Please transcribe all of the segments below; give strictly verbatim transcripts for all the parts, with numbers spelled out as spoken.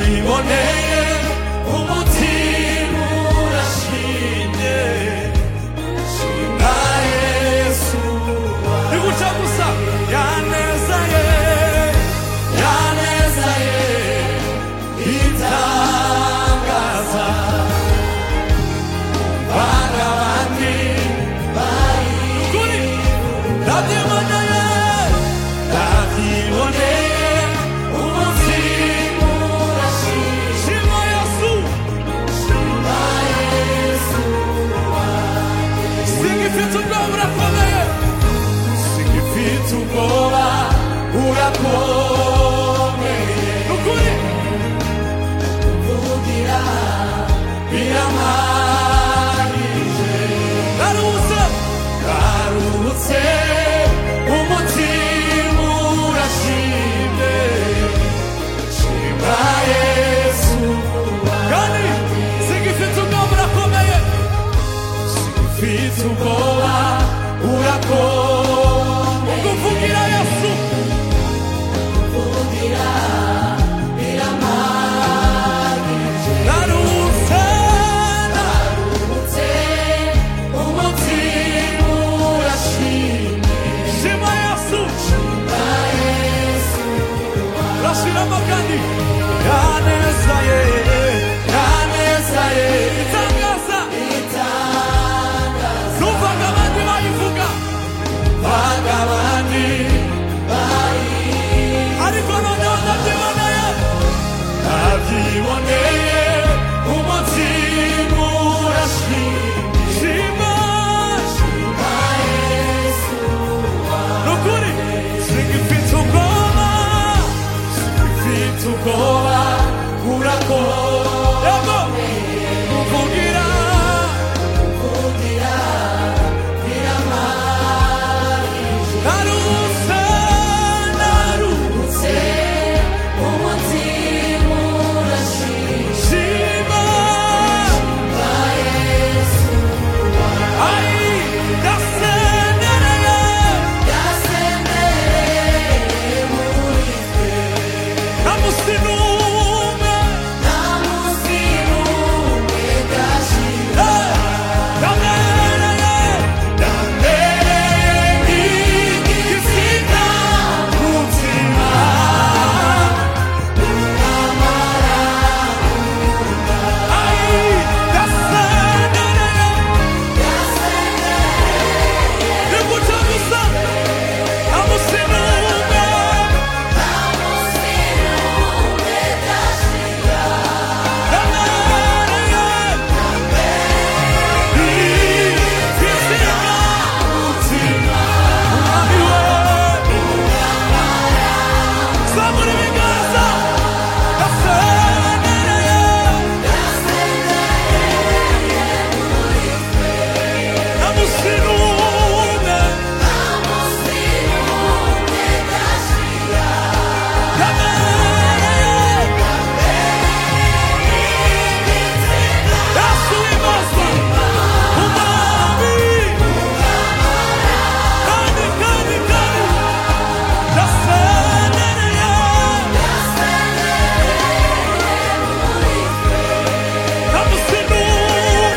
ndabyiboneye umutima urashimye shimwa Yesu niguca gusa yaneza ye yaneza ye itangaza bagabandi bari kuri ndabyiboneye ndabyiboneye umutima urashimye shimwa Yesu shimwa Yesu singifite ubwoba urakomeye singifite ubwoba urakomeye nukuri kuvugira biramarije ndaruhutse ndaruhutse umutima urashimye shimwa Yesu kandi singifite ubwoba urakomeye singifite ubwoba urakomeye kuvugira Yesu kuvugira biramarije ndaruhutse ndaruhutse umutima urashimye shimwa Yesu shimwa Yesu rashiramo kandi yaneza ye yaneza ye itangaza itangaza numvaga abandi bayivuga vaga abandi bayi ariko noneho ndabyiboneye ndabyiboneye umutima urashimye shimwa shimwa Yesu nukuri singifite ubwoba singifite ubwoba urakomeye kuvugira kuvugira biramarije ndaruhutse ndaruhutse umutima urashimye shimwa shimwa Yesu ai ndasendereye ndasendereye muri twe namusinume namusinume gashira ndamereye ndamereye igisiga mutima uramara ai ndasendereye ndasendereye niguca gusa namusinume namusinume gashira ndamereye igisiga mutima umwami we zamura ibiganza ndasendereye namusinume Yesu w'imbabazi umwami kandi kandi kandi ndasendereye namusinume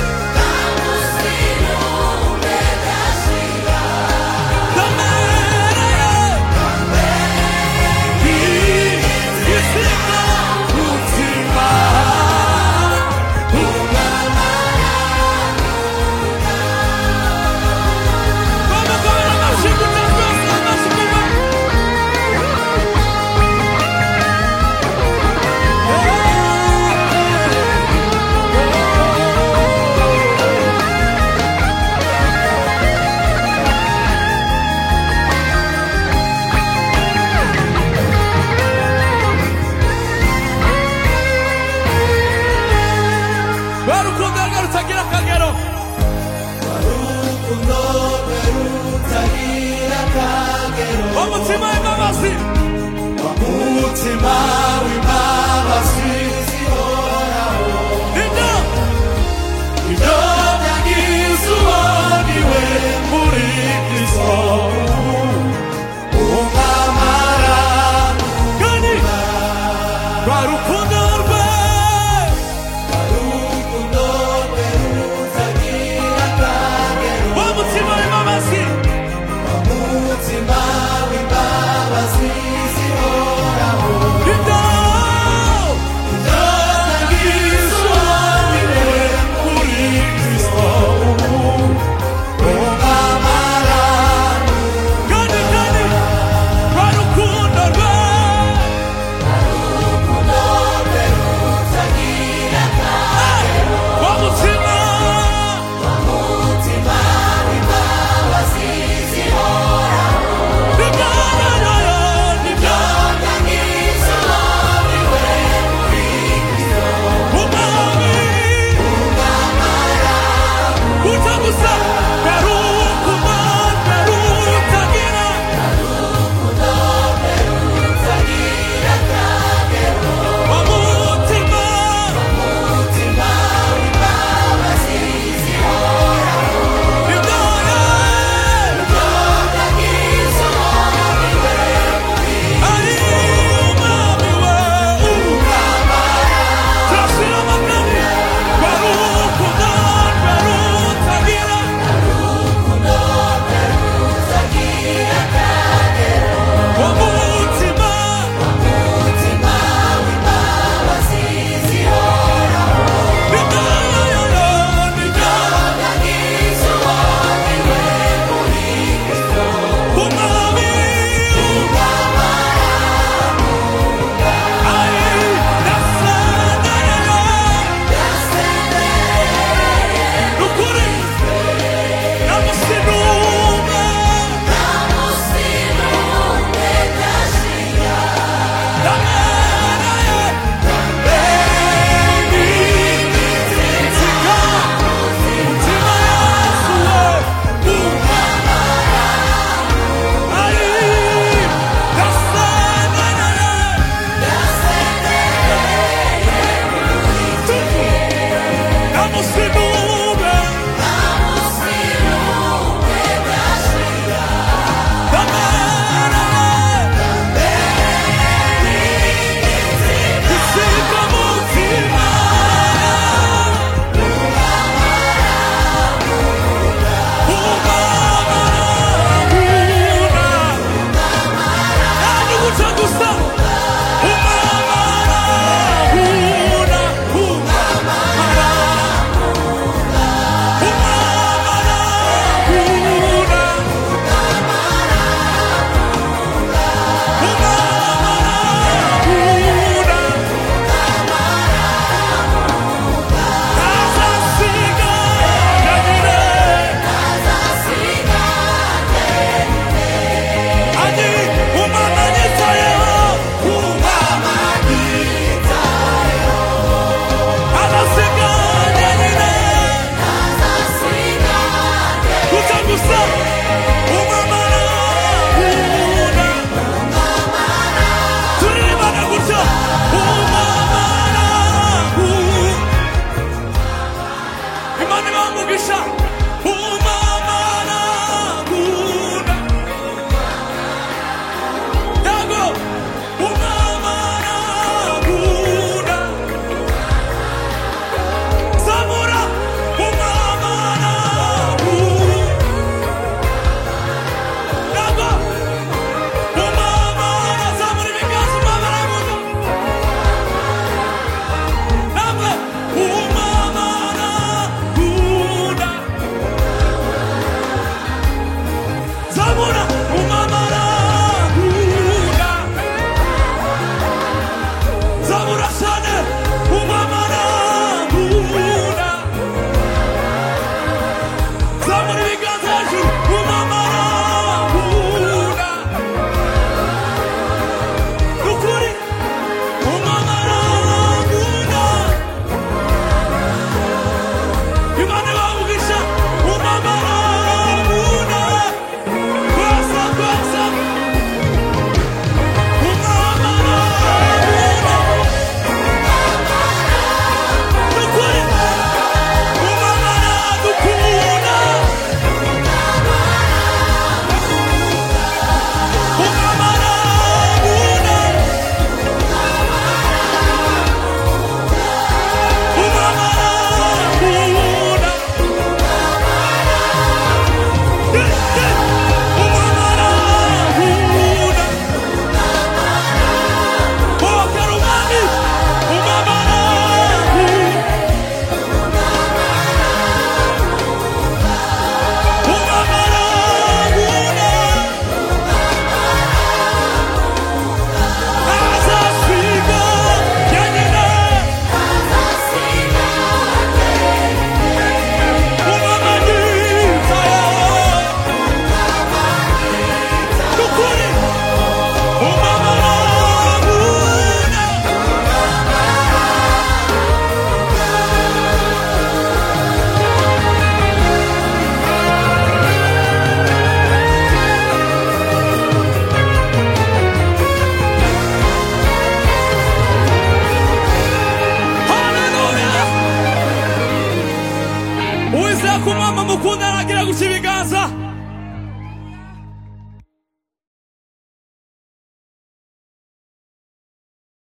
Warukundo rutagira akagero warukundo rutagira akagero umutima w'imbabazi umutima w'imbabazi